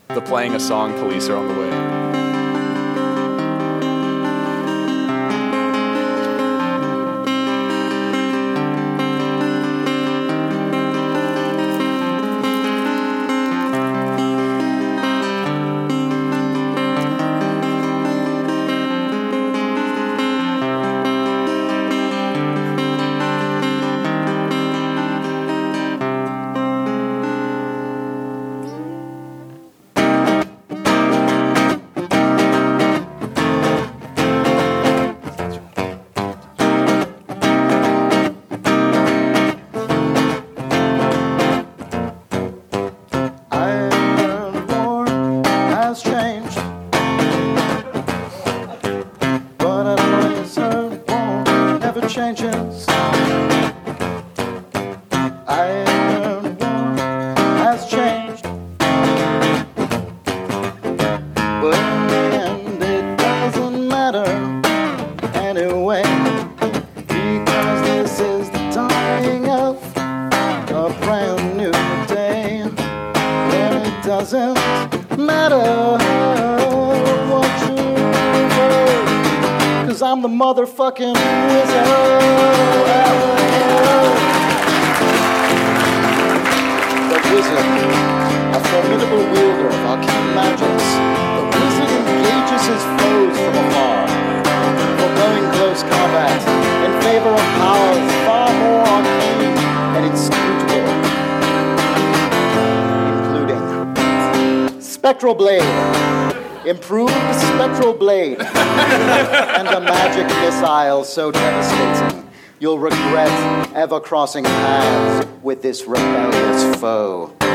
The playing a song police are on the way. Changes. I learned war has changed, but in the end it doesn't matter anyway, because this is the dawning of a brand new day, and it doesn't matter what you do, 'cause I'm the motherfucking wizard. The wizard, a formidable wielder of arcane magics, the wizard engages his foes from afar, foregoing close combat in favor of powers far more arcane and inscrutable, including Spectral Blade, improved Spectral Blade, and a magic missile so devastating you'll regret ever crossing paths with this rebellious foe.